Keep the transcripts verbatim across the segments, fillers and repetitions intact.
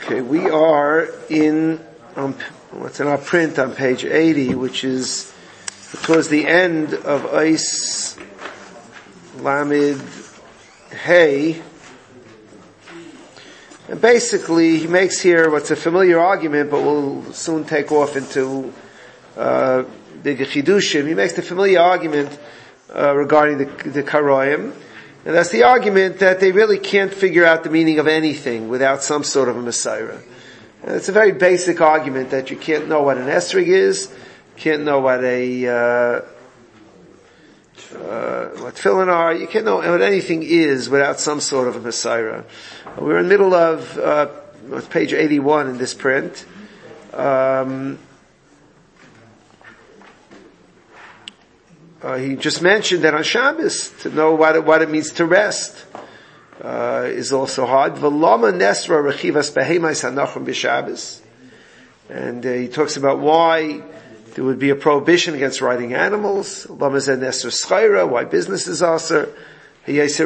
Okay, we are in, um, what's in our print on page eighty, which is towards the end of Eis Lamed Hey. And basically, he makes here what's a familiar argument, but will soon take off into uh, the Chidushim. He makes the familiar argument uh, regarding the, the Karoyim. And that's the argument that they really can't figure out the meaning of anything without some sort of a Messiah. And it's a very basic argument that you can't know what an esrig is, can't know what a, uh, uh, what tefillin are, you can't know what anything is without some sort of a Messiah. We're in the middle of, uh, page eighty-one in this print. Um, Uh, he just mentioned that on Shabbos, to know what it, what it means to rest, uh, is also hard. V'lama nesra rechivas behemais hanachim b'Shabbos. And uh, he talks about why there would be a prohibition against riding animals. Lama zeh nesra schayra, why businesses are sir. He says,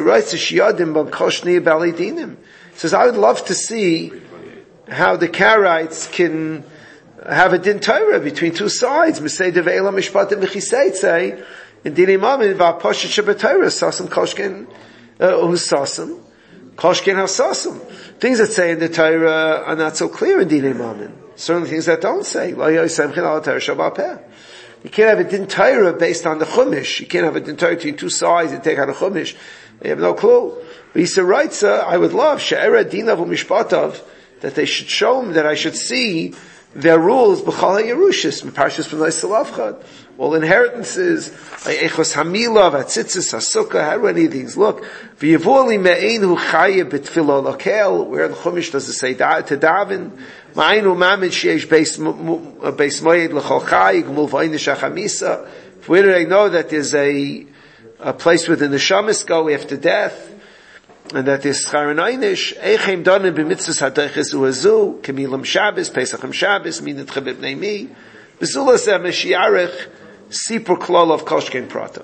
I would love to see how the Karaites can have a din Torah between two sides. Misei deve'ela mishpatim v'chiseitze. In Dinei Mamin, v'aposhet shebetorah, sasam koshken, who's sasam? Koshken ha-sasam. Things that say in the Torah are not so clear in Dinei Mamin. Certain things that don't say. Lo yosemchin ala Torah shabapeh. You can't have a din Torah based on the Chumash. You can't have a din Torah between two sides and take out a Chumash. You have no clue. But he said, right, sir, I would love, she'era dinav u'mishpatav, that they should show me, that I should see their rules, b'chal ha-yerushis, m'parshas b'nai salavchad. All inheritances, echos hamila, vatzitzis, hasukkah, how do any of these look? V'yivuli me'einu chaya b'tfilo lakel, where in the Chumash does it say to daven? Ma'einu mamid sheyesh beis moyed l'chol chay, g'mul v'aynish ha'chamisa. Where do they know that there's a, a place within the shamis go after death? And that is schar and einish, eichem donen b'mitzvus hadeiches uazu, kemilam Shabbos, Pesachim Shabbos, minit chabib neimi, b'zulas ha-meshiarech, sipur klol of koshken pratav.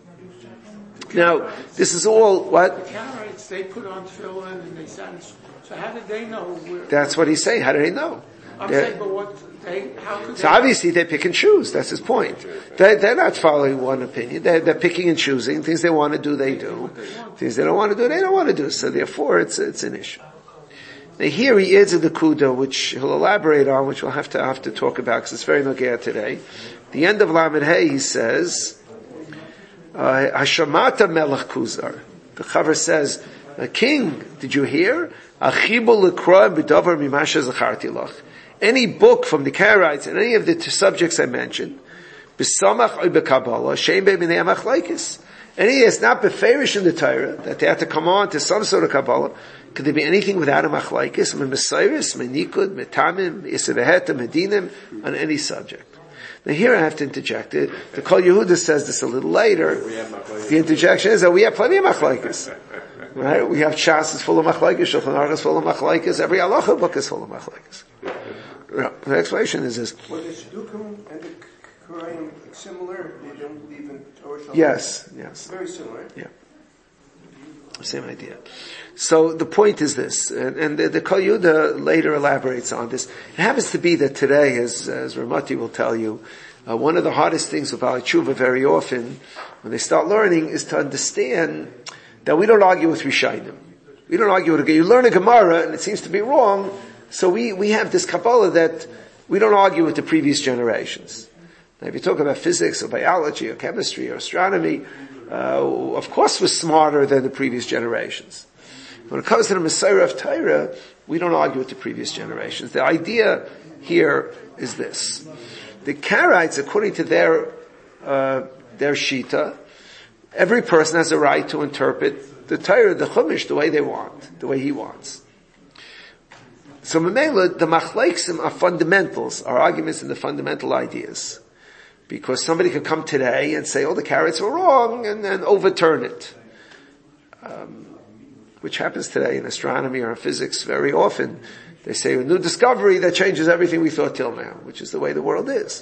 Now, this is all what? The Karaites, they put on tefillin and they sang, so how did they know where? That's what he's saying, how do they know? I'm They're, saying, but what, they, how could they? So obviously they pick and choose, that's his point. They, they're not following one opinion, they're, they're picking and choosing, things they want to do, they do. Things they don't want to do, they don't want to do, so therefore it's, it's an issue. Now here he adds a Kuda, which he'll elaborate on, which we'll have to, have to talk about, because it's very nogea today. The end of Lamed Hey, he says, uh, Hashamata melech kuzar. The Chaver says, a king, did you hear? Achibul lekroa b'davar mimasha zacharti lach. Any book from the Karaites and any of the t- subjects I mentioned, b'samach or b'kabbalah, shem be'minei amachleikis. Any that's not beferish in the Torah, that they have to come on to some sort of Kabbalah, could there be anything without a machlaikis, m'mesairis, m'nikud, m'tamim, m'isaveheta, m'dinim, on any subject? Now here I have to interject it. The Kol Yehuda says this a little later. The interjection is that we have plenty of machlaikis. Right? We have Shas is full of machlaikis, Shulchan Aruch is full of machlaikis, every halacha book is full of machlaikis. Yeah. The explanation is this. Were the Shidduchim and the Karayim similar? They don't believe in Torah Shabbat? Yes, yes. Very similar. Yeah. Same idea. So the point is this, and, and the, the Kol Yehuda later elaborates on this. It happens to be that today, as, as Ramati will tell you, uh, one of the hardest things with Baalei Tshuva very often, when they start learning, is to understand that we don't argue with Rishonim. We don't argue with a You learn a Gemara, and it seems to be wrong, so we, we have this Kabbalah that we don't argue with the previous generations. Now if you talk about physics or biology or chemistry or astronomy, uh, of course we're smarter than the previous generations. When it comes to the Messiah of Torah, we don't argue with the previous generations. The idea here is this. The Karaites, according to their, uh, their Shita, every person has a right to interpret the Torah, the Chumash, the way they want, the way he wants. So Mamela, the Machlaiksim are fundamentals, are arguments in the fundamental ideas. Because somebody could come today and say, oh, the Karaites were wrong, and then overturn it. Um, which happens today in astronomy or in physics very often. They say a new discovery that changes everything we thought till now, which is the way the world is.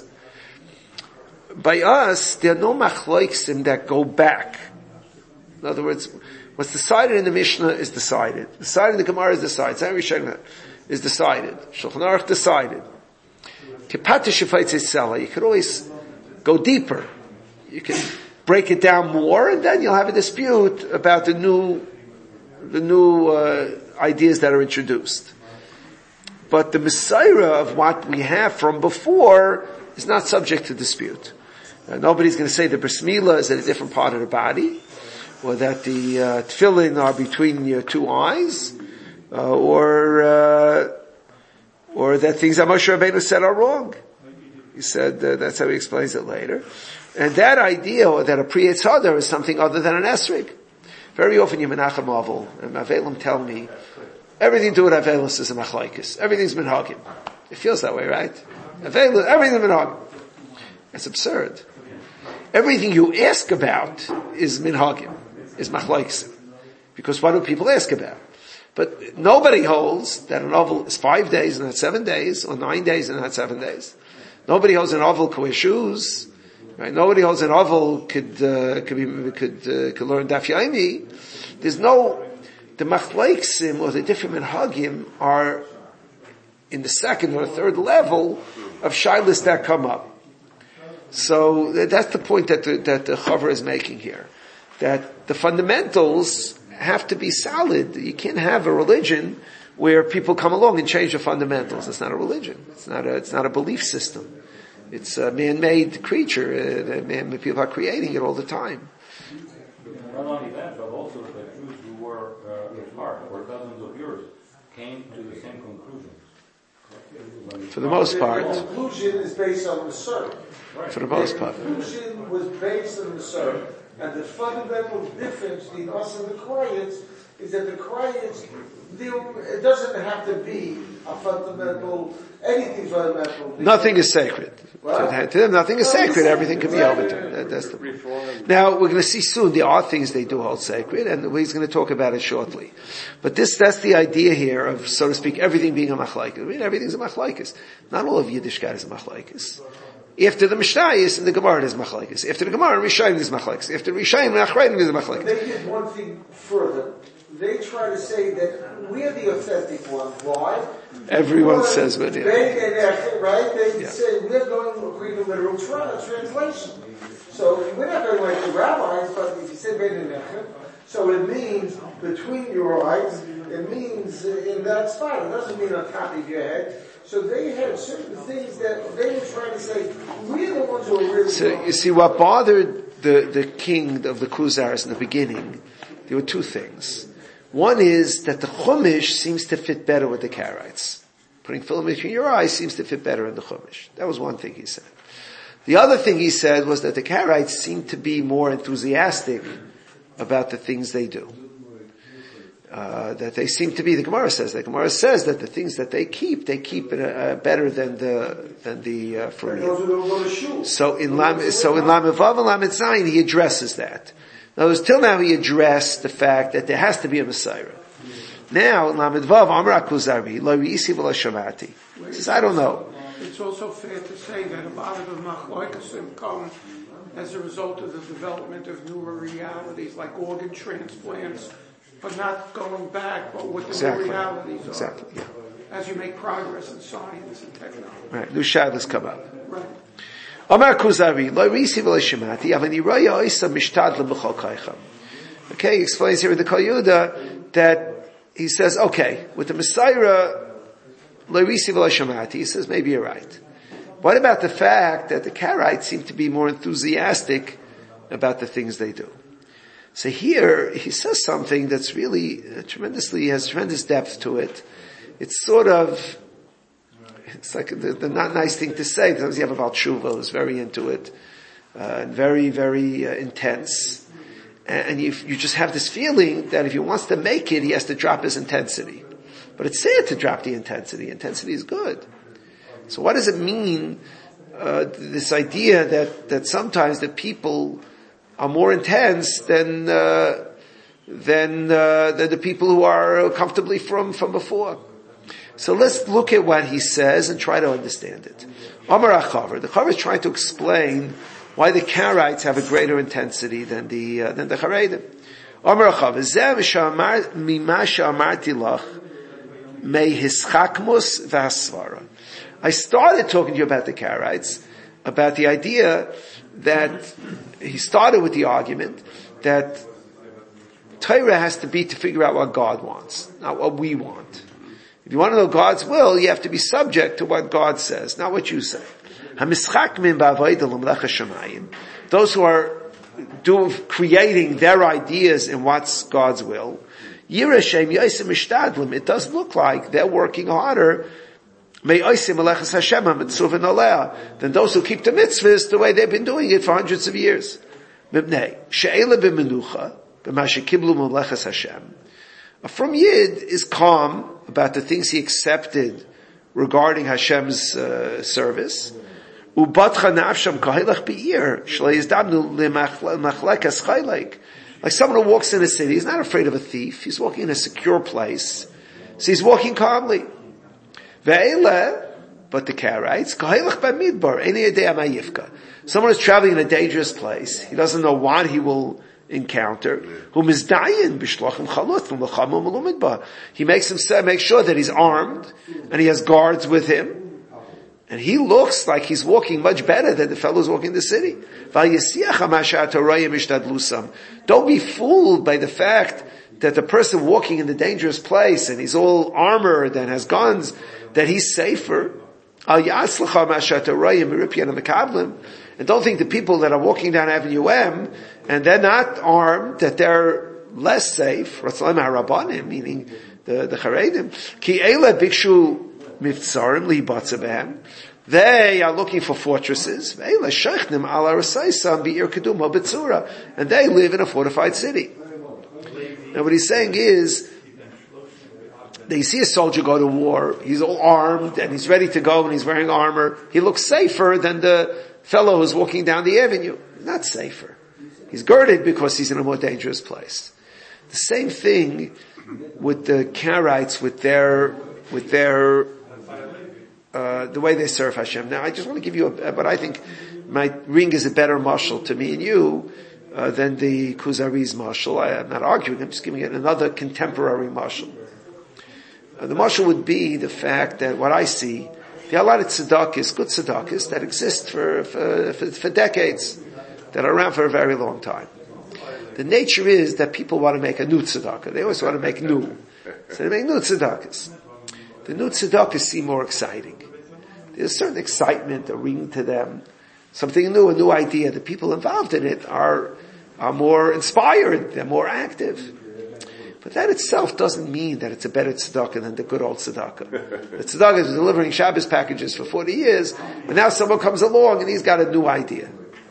By us, there are no Machlaiksim that go back. In other words, what's decided in the Mishnah is decided. Decided in the Gemara is decided. is decided. Shulchan Aruch decided. Kipata Shefaitzei Sela, you could always go deeper. You can break it down more, and then you'll have a dispute about the new, the new uh, ideas that are introduced. But the Messiah of what we have from before is not subject to dispute. Uh, nobody's going to say the bris milah is at a different part of the body, or that the uh, tefillin are between your two eyes, uh, or uh, or that things that Moshe Rabbeinu said are wrong. He said uh, that's how he explains it later. And that idea, or that a Pri Etz Hadar is something other than an esrig. Very often you menachem avel, and Avelim tell me, everything to do with Avelis is a machlaikis. Everything's minhagim. It feels that way, right? Avelis, everything's minhagim. That's absurd. Everything you ask about is minhagim, is machlaikisim. Because what do people ask about? But nobody holds that an oval is five days and not seven days, or nine days and not seven days. Nobody holds an oval could wear shoes. Right? Nobody holds an oval could uh, could be could uh, could learn daf yomi. There's no the machlaiksim or the different minhagim are in the second or third level of shaylas that come up. So that's the point that the, that the Chaver is making here, that the fundamentals have to be solid. You can't have a religion where people come along and change the fundamentals. It's not a religion. It's not a it's not a belief system. It's a man-made creature. Uh, man, people are creating it all the time. Not only that, but also the Jews who were uh, in heart for dozens of years came to the same conclusion. For the most part. The conclusion is based on the Surah. Right. For the most part. The conclusion was based on the Surah. And the fundamental difference between us and the Krayats is that the Krayats, it doesn't have to be a fundamental, anything fundamental. Nothing is sacred. To, to them, nothing is sacred. Everything can be overturned. That, that's the, now, we're going to see soon there are things they do hold sacred, and he's going to talk about it shortly. But this, that's the idea here of, so to speak, everything being a machlaikis. I mean, everything's a machlaikis. Not all of Yiddishkeit is a machlaikis. After the Mishnayos and the Gemara is machlaikis. After the Gemara, Rishayim is machlaikis. After Rishayim and Achrayim is machlaikis. They did one thing further. They try to say that we're the authentic ones. Why? Everyone because says we're the authentic. Right? They yeah. say we're going according to literal tra- translation. So we're not going like the rabbis, but if you say Bein Nechem, so it means between your eyes, it means in that spot. It doesn't mean on top of your head. So they had certain things that they were trying to say, we're the ones who are really So wrong. you see, what bothered the, the king of the Kuzars in the beginning, there were two things. One is that the Chumash seems to fit better with the Karaites. Putting film between your eyes seems to fit better in the Chumash. That was one thing he said. The other thing he said was that the Karaites seem to be more enthusiastic about the things they do. Uh, that they seem to be, the Gemara says, the Gemara says that the things that they keep, they keep it, uh, better than the, than the, uh, Furnier. So in Lam, so in Lamed Vav and Lamed Zayin, he addresses that. In other words, till now he addressed the fact that there has to be a Messiah. Now, in Lamed Vav, Amar HaKuzari, Lo Yisi V'Lo Shamati. He says, I don't know. It's also fair to say that a lot of the machlokes come as a result of the development of newer realities, like organ transplants, but not going back, but what the Exactly. new realities are. Exactly, yeah. As you make progress in science and technology. Right, new shadows come up. Right. Amar Kuzari, Lo Yisi V'Lo Shamati, Avani Roya Oisa Mishtadla B'Chol Kaicham. Okay, he explains here in the Kol Yehuda that he says, okay, with the Messiah, Lo Yisi V'Lo Shamati, he says, maybe you're right. What about the fact that the Karaites seem to be more enthusiastic about the things they do? So here, he says something that's really uh, tremendously, has tremendous depth to it. It's sort of, it's like the, the not nice thing to say. Sometimes you have about Tshuva, who's very into it, uh, and very, very uh, intense. And, and you, you just have this feeling that if he wants to make it, he has to drop his intensity. But it's sad to drop the intensity. Intensity is good. So what does it mean, uh, this idea that, that sometimes the people are more intense than, uh, than, uh, than the people who are comfortably from, from before? So let's look at what he says and try to understand it. Amar HaChaver. The Chaver is trying to explain why the Karaites have a greater intensity than the, uh, than the Charedim. Amar HaChaver. Zeh mima she'amarti lach me hischakmus v'hasvara. I started talking to you about the Karaites, about the idea that he started with the argument that Torah has to be to figure out what God wants, not what we want. If you want to know God's will, you have to be subject to what God says, not what you say. Those who are do, creating their ideas in what's God's will, it does look like they're working harder than those who keep the mitzvahs the way they've been doing it for hundreds of years. From Yid is calm about the things he accepted regarding Hashem's uh, service. Like someone who walks in a city, he's not afraid of a thief, he's walking in a secure place, so he's walking calmly. But the Karaites, someone is traveling in a dangerous place, he doesn't know what he will encounter. He makes him make sure that he's armed and he has guards with him. And he looks like he's walking much better than the fellows walking in the city. Don't be fooled by the fact that the person walking in the dangerous place and he's all armored and has guns, that he's safer. And don't think the people that are walking down Avenue M and they're not armed, that they're less safe. Meaning the, the Charedim. Ki eila bikshu mivtzarim libatzabehem. They are looking for fortresses. And they live in a fortified city. Now what he's saying is, they see a soldier go to war, he's all armed and he's ready to go and he's wearing armor. He looks safer than the fellow who's walking down the avenue. Not safer. He's girded because he's in a more dangerous place. The same thing with the Karaites, with their, with their, uh, the way they serve Hashem. Now I just want to give you a, but I think my ring is a better mashal to me and you, uh, than the Kuzari's mashal. I am not arguing, I'm just giving it another contemporary mashal. Uh, the mashal would be the fact that what I see, there are a lot of tzedakahs, good tzedakahs, that exist for, for, for, for decades, that are around for a very long time. The nature is that people want to make a new tzedakah. They always want to make new. So they make new tzedakahs. The new tzedakahs seem more exciting. There's a certain excitement, a ring to them, something new, a new idea. The people involved in it are, are more inspired, they're more active. But that itself doesn't mean that it's a better tzedakah than the good old tzedakah. The tzedakah is delivering Shabbos packages for forty years, and now someone comes along and he's got a new idea.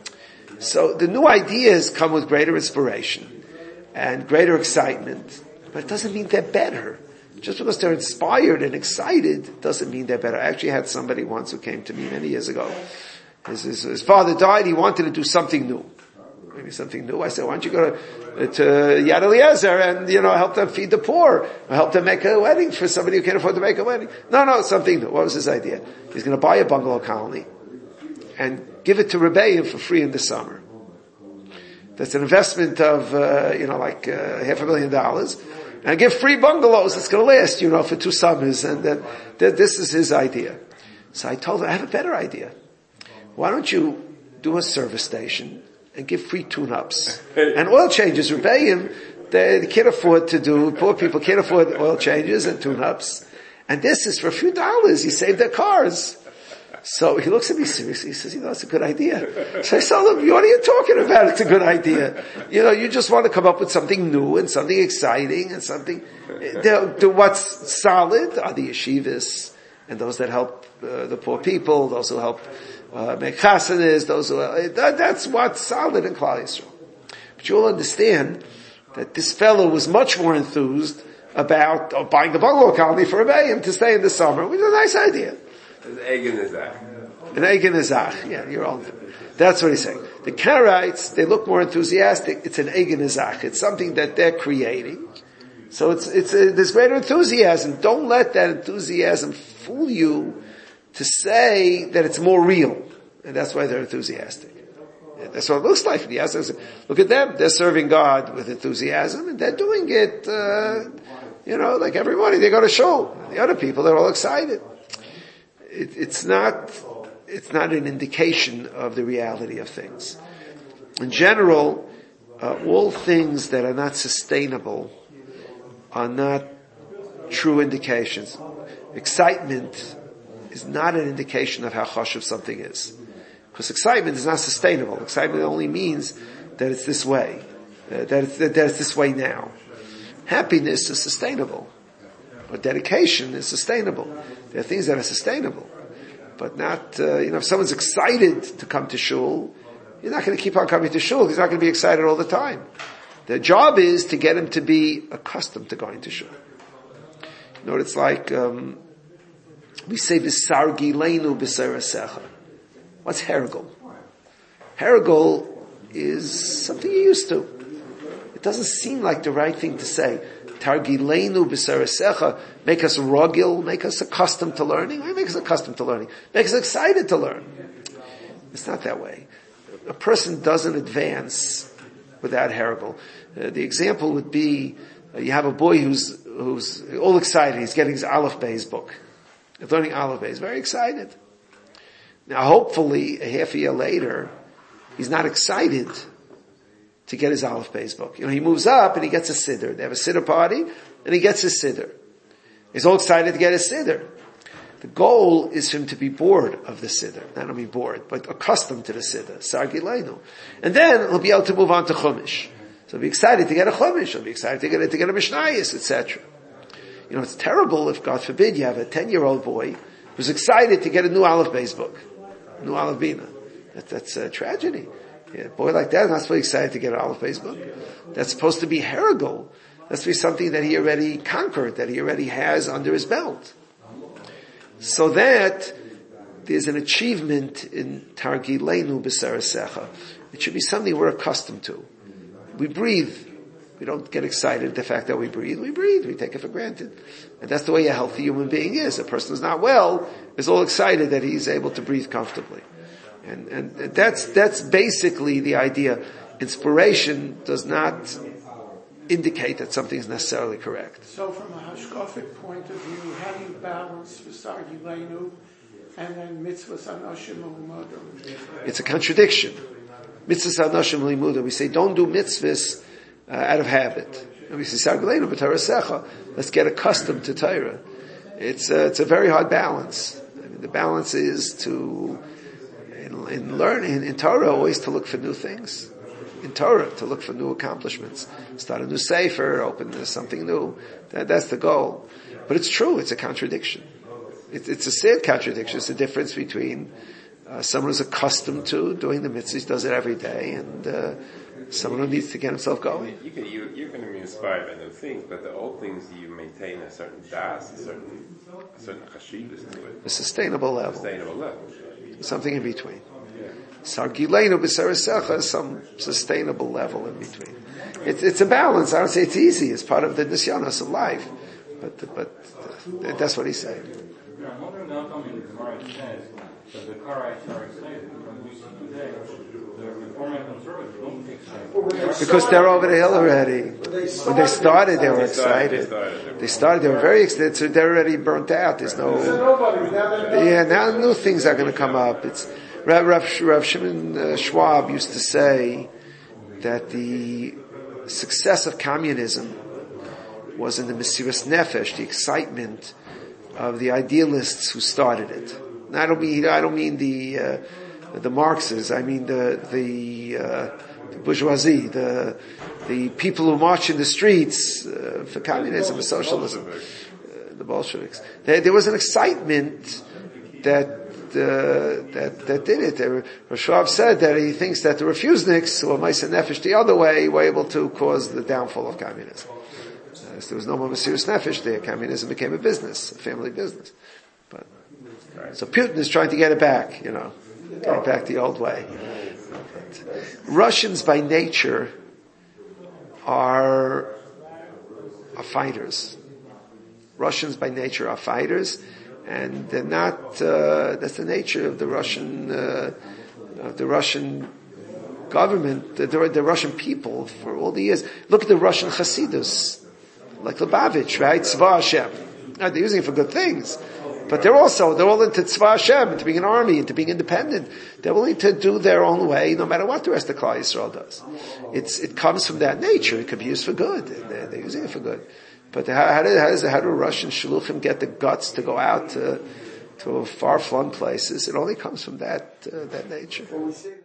So the new ideas come with greater inspiration and greater excitement, but it doesn't mean they're better. Just because they're inspired and excited doesn't mean they're better. I actually had somebody once who came to me many years ago. His, his, his father died, he wanted to do something new. Maybe something new. I said, why don't you go to, to Yad Eliezer and, you know, help them feed the poor, or help them make a wedding for somebody who can't afford to make a wedding. No, no, something new. What was his idea? He's going to buy a bungalow colony and give it to Rebbeim for free in the summer. That's an investment of, uh, you know, like, uh, half a million dollars. And give free bungalows. It's going to last, you know, for two summers. And then, th- this is his idea. So I told him, I have a better idea. Why don't you do a service station and give free tune-ups and oil changes? Rebbeim, they can't afford to do, poor people can't afford oil changes and tune-ups. And this is for a few dollars. You save their cars. So he looks at me seriously. He says, you know, it's a good idea. So I told him, what are you talking about? It's a good idea. You know, you just want to come up with something new and something exciting and something, the, the, what's solid are the yeshivas and those that help uh, the poor people, those who help uh, make chasanas, those who, uh, that, that's what's solid in Klal Yisrael. But you'll understand that this fellow was much more enthused about uh, buying the bungalow colony for Rebbeim to stay in the summer, which is a nice idea. An egg in his ach. An egg in his ach. Yeah, you're all. That's what he's saying. The Karaites, they look more enthusiastic. It's an egg in his ach. It's something that they're creating. So it's, it's, a, there's greater enthusiasm. Don't let that enthusiasm fool you to say that it's more real. And that's why they're enthusiastic. Yeah, that's what it looks like. Look at them. They're serving God with enthusiasm and they're doing it, uh, You know, like every morning they go to shul. The other people, they're all excited. It, it's not, it's not an indication of the reality of things. In general, uh, all things that are not sustainable are not true indications. Excitement is not an indication of how chashuv something is. Because excitement is not sustainable. Excitement only means that it's this way. Uh, that, it's, that it's this way now. Happiness is sustainable. But dedication is sustainable. There are things that are sustainable. But not, uh, you know, if someone's excited to come to shul, you're not going to keep on coming to shul. He's not going to be excited all the time. The job is to get him to be accustomed to going to shul. You know what it's like? Um, we say, "V'sargi leinu b'sarasecha." What's hergel? Hergel is something you're used to. It doesn't seem like the right thing to say. Targileinu b'sarasecha, make us rogil, make us accustomed to learning. Why make us accustomed to learning? Make us excited to learn. It's not that way. A person doesn't advance without hergel. Uh, the example would be, uh, you have a boy who's, who's all excited. He's getting his Aleph Beis book. He's learning Aleph Beis. Very excited. Now hopefully, a half a year later, he's not excited to get his Aleph Beis book. You know, he moves up and he gets a siddur. They have a siddur party, and he gets his siddur. He's all excited to get his siddur. The goal is for him to be bored of the siddur. Not only bored, but accustomed to the siddur. Sargileinu. And then he'll be able to move on to Chumash. So he'll be excited to get a Chumash. He'll be excited to get, to get a Mishnayos, et cetera. You know, it's terrible if, God forbid, you have a ten-year-old boy who's excited to get a new Aleph Beis book. A new Aleph Bina. That, that's a tragedy. Yeah, a boy like that is not supposed to be excited to get an Aleph Beis book. That's supposed to be hergel. That's to be something that he already conquered, that he already has under his belt. So that there's an achievement in Targileinu b'sarasecha. It should be something we're accustomed to. We breathe. We don't get excited at the fact that we breathe. We breathe. We take it for granted. And that's the way a healthy human being is. A person who's not well is all excited that he's able to breathe comfortably. And, and that's, that's basically the idea. Inspiration does not indicate that something is necessarily correct. So from a hashkafic point of view, how do you balance v'sargileinu and then mitzvahs anoshim u'limudah? It's a contradiction. Mitzvahs anoshim u'limudah. We say don't do mitzvahs uh, out of habit. And we say sargileinu b'tarasecha. Let's get accustomed to Torah. It's a, it's a very hard balance. I mean, the balance is to In, in learning, in Torah, always to look for new things. In Torah, to look for new accomplishments. Start a new sefer, open something new. That, that's the goal. But it's true, it's a contradiction. It, it's a sad contradiction. It's the difference between uh, someone who's accustomed to doing the mitzvahs, does it every day, and uh, someone who needs to get himself going. You can, you, you're going to be inspired by new things, but the old things, you maintain a certain das, a certain, a certain chashivas to it. A sustainable level. Sustainable level. Something in between. Sargileinu b'sarasecha is some sustainable level in between. It's, it's a balance. I would say it's easy. It's part of the nisyanos of life. But, but uh, that's what he's saying. Yeah, I'm wondering how come in the Gemara it says that the Karaites are excited, because we see today the Reform and Conservatives don't take excited. Because they're over the hill already. When they started, they were excited. They started, they were very excited, so they're already burnt out. There's no, yeah, now new things are going to come up. It's, Rav, Rav, Rav Shimon uh, Schwab used to say that the success of communism was in the Mesiras Nefesh, the excitement of the idealists who started it. And I don't mean, I don't mean the, uh, the Marxists, I mean the, the, uh, the bourgeoisie, the, the people who march in the streets uh, for communism, for socialism, uh, the Bolsheviks. There, there was an excitement that Uh, that that did it. Rav Schwab said that he thinks that the refuseniks, who are Meiser Nefesh the other way, were able to cause the downfall of communism. Uh, so there was no more Mesiras Nefesh there. Communism became a business, a family business. But so Putin is trying to get it back, you know, get it back the old way. But Russians by nature are are fighters. Russians by nature are fighters. And they're not, uh, that's the nature of the Russian, uh, of the Russian government, the, the Russian people for all the years. Look at the Russian Hasidus. like Lubavitch, right? Tzva Hashem. Right, they're using it for good things. But they're also, they're all into Tzva Hashem, into being an army, into being independent. They're willing to do their own way, no matter what the rest of Klal Yisrael does. It's, it comes from that nature. It could be used for good. They're, they're using it for good. But how, how, do, how, does, how do Russian shluchim get the guts to go out to, to far-flung places? It only comes from that, uh, that nature.